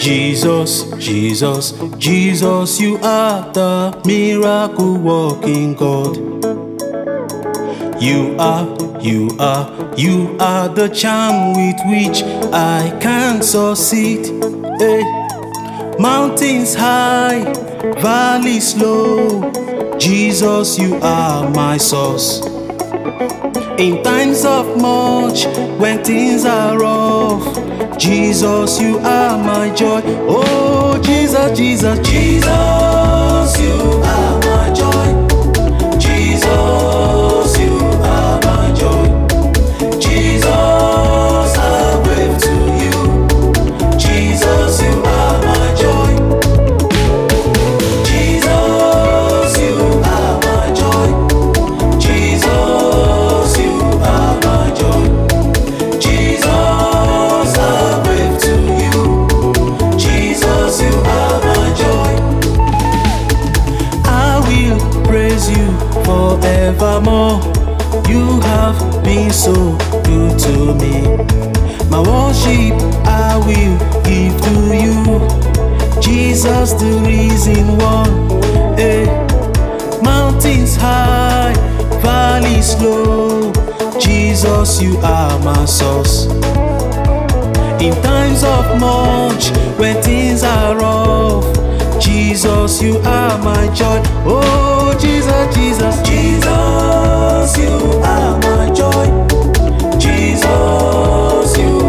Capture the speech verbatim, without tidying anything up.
Jesus, Jesus, Jesus, you are the miracle working God. You are, you are, you are the charm with which I can succeed. Hey. Mountains high, valleys low, Jesus, you are my source. In times of much, when things are rough, Jesus, you are my joy. Oh, Jesus, Jesus, Jesus, you are my joy. Jesus, you are my joy. Jesus, I wave to you. Jesus, you are my joy. Jesus, you are my joy. Jesus, you are my joy. Jesus, I wave to you. Jesus, you are my joy. I will praise you forevermore. You have been so good to me. My worship I will give to you. Jesus, the risen one. Hey. Mountains high, valleys low, Jesus, you are my source. In times of much, when things are rough, Jesus, you are my joy. Oh, Jesus, Jesus, Jesus, you are my joy. Jesus, you